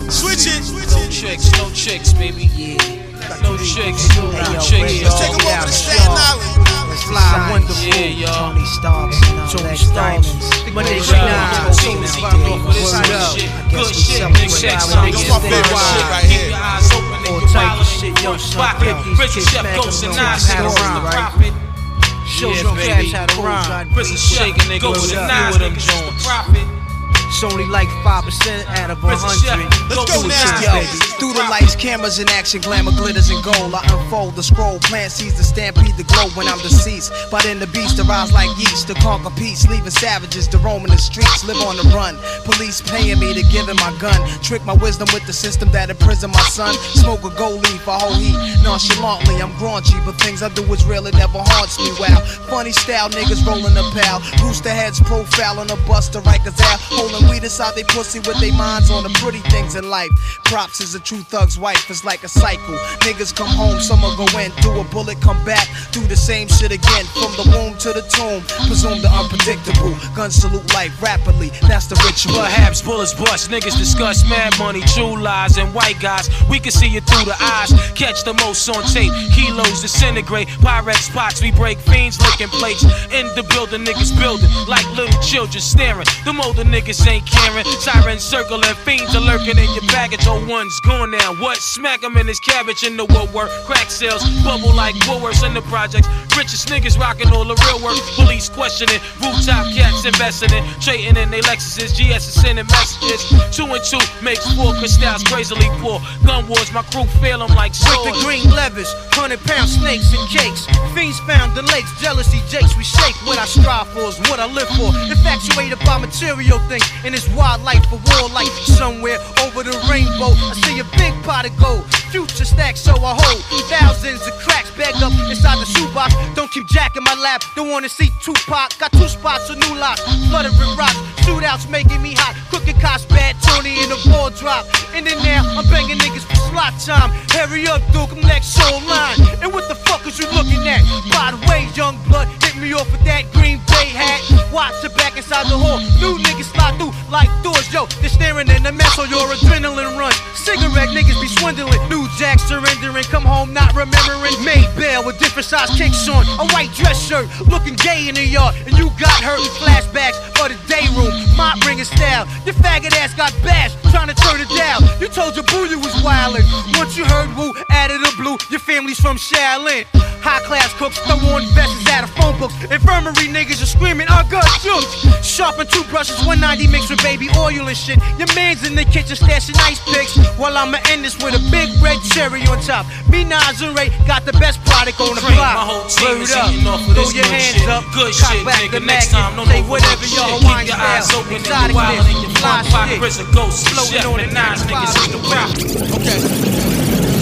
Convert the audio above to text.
Switch it. No chicks, baby. Yeah. No chicks. No chicks. Let's take them over to Staten Island. Fly, wonderful. Yeah, y'all. Tony Starks, Tony Starks. But it's not. Good shit, big checks. That's my favorite shit right here. All type of shit, yo, son. Prison chef Ghost and Nas profit. Shows no cash how to rhyme. Prison shaking nigga with a Nas niggas the profit. It's only like 5% out of 100. Let's go now. Yo, through the lights, cameras in action, glamour glitters and gold. I unfold the scroll, plant seeds to stampede the glow when I'm deceased. But in the beast, arise like yeast to conquer peace, leaving savages to roam in the streets, live on the run. Police paying me to give him my gun, trick my wisdom with the system that imprisoned my son. Smoke a gold leaf, a whole heat. Nonchalantly, I'm graunchy, but things I do is real, it never haunts me. Wow, funny style, niggas rolling a pal. Rooster heads profile on a bus to Rikers out, holding weed inside they pussy with their minds on the pretty things in life. Props is a true thug's wife, it's like a cycle. Niggas come home, summer go in, do a bullet, come back, do the same shit again. From the womb to the tomb, presume the unpredictable. Guns salute life rapidly, that's the ritual. Perhaps bullets bust, niggas discuss mad money, true lies, and white guys. We can see it through the eyes, catch the most on tape. Kilos disintegrate, Pyrex spots, we break fiends, licking plates. In the building, niggas building like little children staring. Them older niggas ain't caring. Sirens circling, fiends are lurking in your baggage. Oh, one's gone now. What? Smack him in his cabbage in the woodwork. Crack sales, bubble like Woolworths in the projects. Richest niggas rocking all the real work. Police questioning, rooftop cats investing in, trading in they Lexuses. GS is sending messages. 2 and 2 makes 4, cause styles crazily poor. Gun wars, my crew feel them like swords. With the green levers, 100-pound snakes and cakes. Fiends found in lakes, jealousy jakes. We shake what I strive for is what I live for. Infatuated by material things in this wildlife for war life. Somewhere over the rainbow, I see a big pot of gold. Future stacks, so I hold thousands of cracks bagged up inside the shoebox. Don't keep Jack in my lap, don't wanna see Tupac. Got 2 spots of new locks, flooded with rocks. Shootouts making me hot, crooked cops, bad Tony in the ball drop. And then now I'm banging niggas for slot time. Hurry up, Duke, I'm next show line. And what the fuck is you looking at? By the way, young blood, hit me off with that Green Bay hat. Watch it back inside the hall, new niggas slide through like doors. Yo, they're staring in the mess on your adrenaline runs. Cigarette niggas be swindling, new jacks surrendering. Come home not remembering. Made bail with different size kicks on, a white dress shirt, looking gay in the yard. And you got hurt, flashbacks for the day room. My bringing style, your faggot ass got bashed, trying to turn it down. You told your boo you was wildin'. Once you heard woo, out of the blue, your family's from Shaolin. High class cooks, throw on vests out of phone books. Infirmary niggas are screaming, I got shook. Sharpen toothbrushes, 190 mixed with baby oil and shit. Your man's in the kitchen stashing ice picks, while I'ma end this with a big red cherry on top. Me, Nas, and Ray got the best product on the block. My whole team is eating off of this your good hands shit. up, Good cock shit, back nigga. the Next magnet. time, no Say more whatever shit. y'all Keep wine your eyes style. open and Exotic you wild bitch. in your Fly front pocket. shit. Prison ghosts, Floating chef on and the Nas niggas in the rap. Okay.